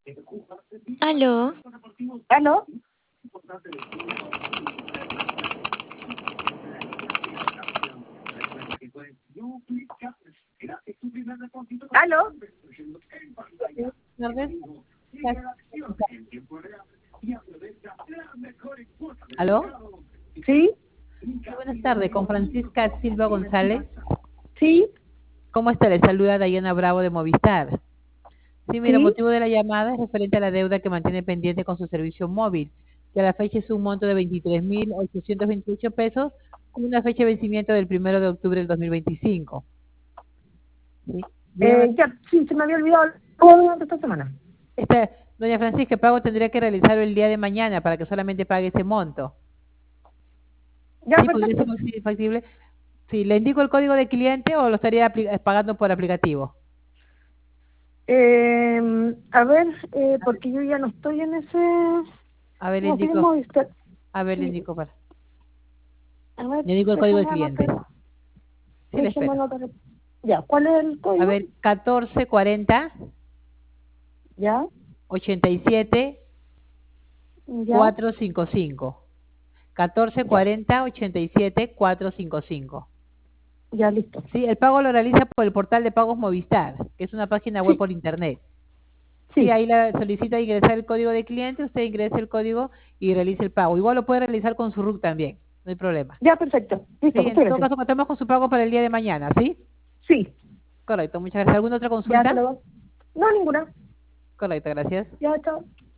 Aló, ¿Aló? ¿Aló? Buenas tardes. ¿Aló? ¿Sí? Sí, buenas tardes, con Francisca Silva González. ¿Sí? ¿Cómo está? Le saluda Dayana Bravo de Movistar. Sí, mira, ¿Sí? motivo de la llamada es referente a la deuda que mantiene pendiente con su servicio móvil, que a la fecha es un monto de 23.828 pesos, con una fecha de vencimiento del 1 de octubre del 2025. ¿Sí? Dígame, Ya, sí, se me había olvidado durante esta semana. esta, doña Francisca, el pago tendría que realizarlo el día de mañana para que solamente pague ese monto. Ya, ¿Sí podría ser perfecto. factible? Sí, ¿le indico el código de cliente o lo estaría pagando por aplicativo? A ver, porque yo ya no estoy en ese... A ver, le No, estoy en indico, Movistar. a ver, le Sí. indico para. A ver, Le digo el código de déjame cliente. anotar. Sí, le Déjame espero. anotar. Ya, ¿cuál es el A código? ver, 1440 Ya, 87 ya, 455. ya, 1440 87 455. ya, listo. Sí, el pago lo realiza por el portal de pagos Movistar, que es una página web Sí, por internet. Sí, sí, ahí la solicita ingresar el código de cliente, usted ingresa el código y realiza el pago. Igual lo puede realizar con su RUC también, no hay problema. ya, perfecto. Sí, Listo, en muchas todo gracias. caso, contamos con su pago para el día de mañana, ¿sí? Sí, Correcto, muchas gracias. ¿Alguna otra ya, hasta consulta? luego. No, ninguna. Correcto, gracias. Ya, chao.